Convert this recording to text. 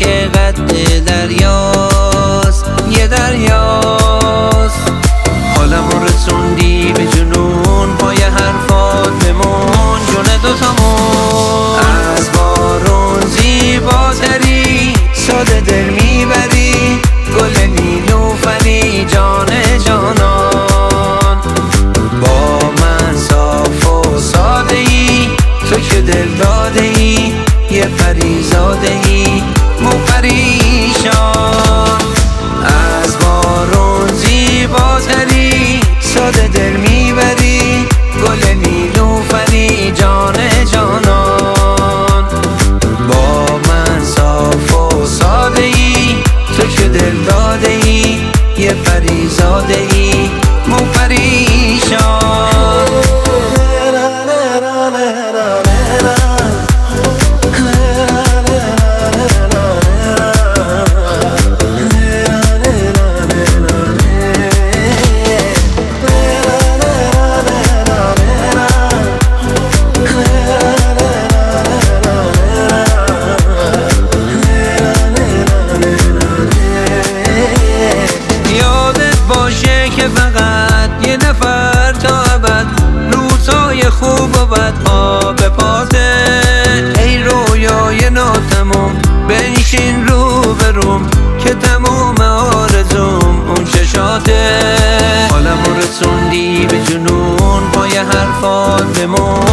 که قد دریاست، یه دریاست. حالمون رسوندی به جنون، پای حرفات بمون جون دوتامون. از بارون زیباتری، ساده دل میبری، گل نیلوفری جان جانان. با من صاف و ساده ای، تو که دل داده ای، یه پریزاده ای مو پریشان. از بارون زیباتری، ساده دل میبری، گل نیلوفری جان جانان. با من صاف و ساده ای، تو که دل داده ای، یه پریزاده ای مو پریشان. فقط یه نفر تا ابد، روزهای خوب و بدها به پاته. ای رویای ناتموم، بنشین رو بروم که تموم آرزوم اون چشاته. حالمون رسوندی به جنون، پای حرفات بمون